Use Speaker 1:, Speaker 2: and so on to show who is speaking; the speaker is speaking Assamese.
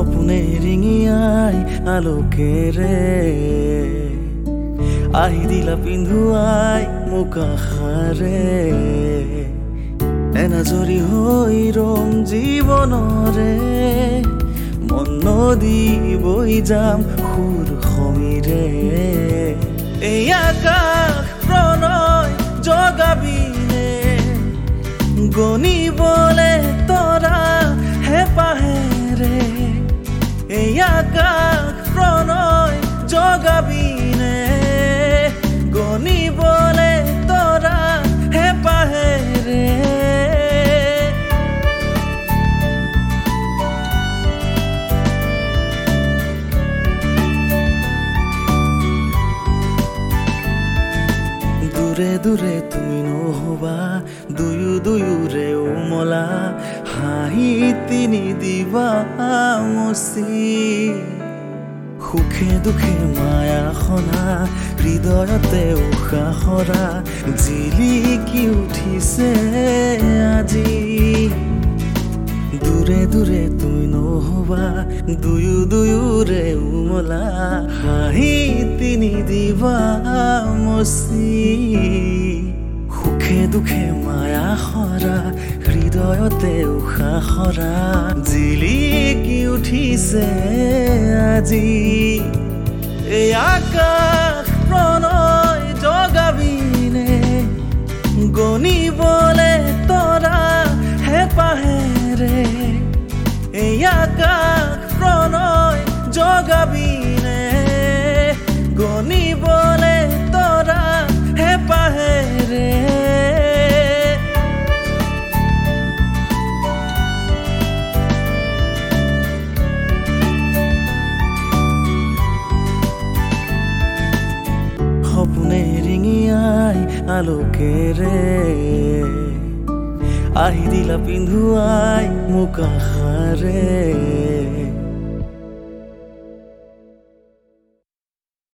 Speaker 1: সপোনে ৰিঙিয়াই আলোকেৰে আহি দিলা পিন্ধুৱাই মোক আশাৰে এনাজৰি হৈ ৰম জীৱনৰে মন নদী বৈ যাম সুৰ সমীৰে এই আকাশ প্ৰণয় জগাবিনে গণিবলে তৰা হেঁপাহেৰে এই আকাশ প্ৰণয় জগাবিনে গণিবলে তৰা হেঁপাহেৰে দূৰে দূৰে তুমি নহবা দুয়োৰে উমলা হাঁহি তিনি দিবা মচি সুখে দুখে মায়া সনা হৃদয়তে উশাহ সৰা জিলিকি উঠিছে আজি দূৰে দূৰে তুমি নহবা দুয়োৰে উমলা হাঁহি তিনি দিবা মচি সুখে দুখে মায়া সৰা হৃদয়তে উশাহ সৰা জিলিকি উঠিছে আজি এই আকাশ প্ৰণয় জগাবিনে গণিবলে তৰা হেঁপাহেৰে এই আকাশ প্ৰণয় জগাবিনে গণিবলে তৰা হেঁপাহেৰে সপোনে ৰিঙিয়াই আলোকেৰে আহি দিলা পিন্ধুৱাই মোক আশাৰে